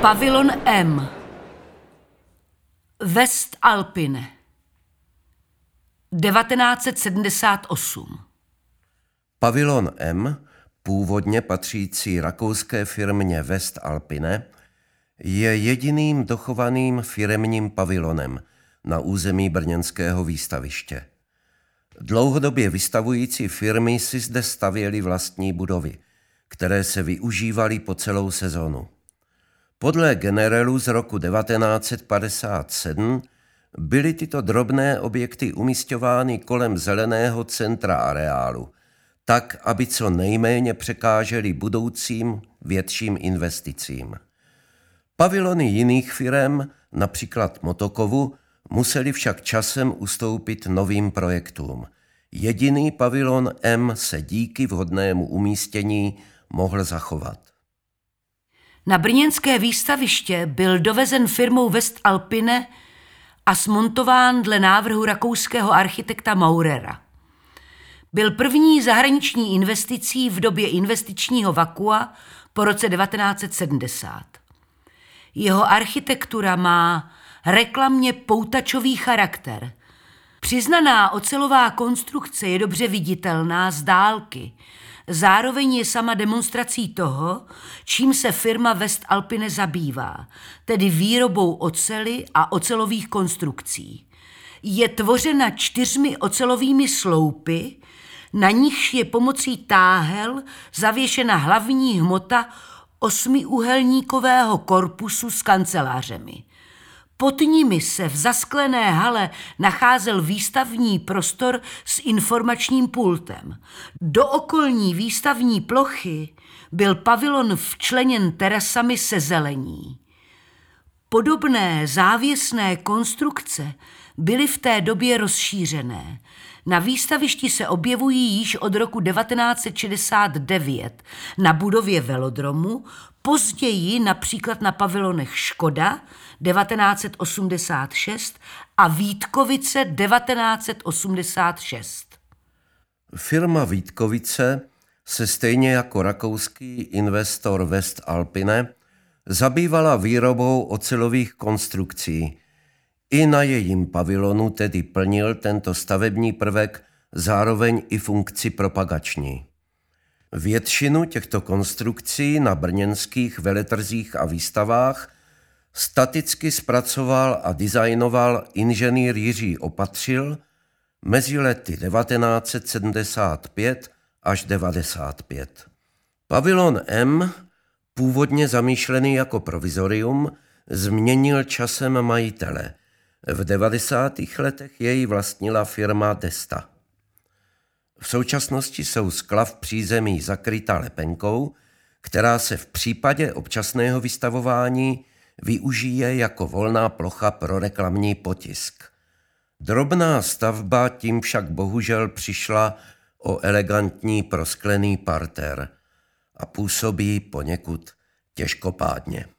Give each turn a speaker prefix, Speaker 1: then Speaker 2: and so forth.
Speaker 1: Pavilon M. Westalpine 1978.
Speaker 2: Pavilon M, původně patřící rakouské firmě Westalpine, je jediným dochovaným firemním pavilonem na území brněnského výstaviště. Dlouhodobě vystavující firmy si zde stavěly vlastní budovy, které se využívaly po celou sezonu. Podle generelu z roku 1957 byly tyto drobné objekty umisťovány kolem zeleného centra areálu, tak, aby co nejméně překážely budoucím větším investicím. Pavilony jiných firem, například Motokovu, museli však časem ustoupit novým projektům. Jediný pavilon M se díky vhodnému umístění mohl zachovat.
Speaker 1: Na brněnské výstaviště byl dovezen firmou Westalpine a smontován dle návrhu rakouského architekta Maurera. Byl první zahraniční investicí v době investičního vakua po roce 1970. Jeho architektura má reklamně poutačový charakter. Přiznaná ocelová konstrukce je dobře viditelná z dálky. Zároveň je sama demonstrací toho, čím se firma Westalpine zabývá, tedy výrobou oceli a ocelových konstrukcí. Je tvořena 4 ocelovými sloupy, na nichž je pomocí táhel zavěšena hlavní hmota 8úhelníkového korpusu s kancelářemi. Pod nimi se v zasklené hale nacházel výstavní prostor s informačním pultem. Do okolní výstavní plochy byl pavilon včleněn terasami se zelení. Podobné závěsné konstrukce byly v té době rozšířené. Na výstavišti se objevují již od roku 1969 na budově velodromu, později například na pavilonech Škoda 1986 a Vítkovice 1986.
Speaker 2: Firma Vítkovice se stejně jako rakouský investor Westalpine zabývala výrobou ocelových konstrukcí. I na jejím pavilonu tedy plnil tento stavební prvek zároveň i funkci propagační. Většinu těchto konstrukcí na brněnských veletrzích a výstavách staticky zpracoval a designoval inženýr Jiří Opatřil mezi lety 1975 až 1995. Pavilon M, původně zamýšlený jako provizorium, změnil časem majitele. V 90. letech jej vlastnila firma Desta. V současnosti jsou skla v přízemí zakryta lepenkou, která se v případě občasného vystavování využije jako volná plocha pro reklamní potisk. Drobná stavba tím však bohužel přišla o elegantní prosklený parter a působí poněkud těžkopádně.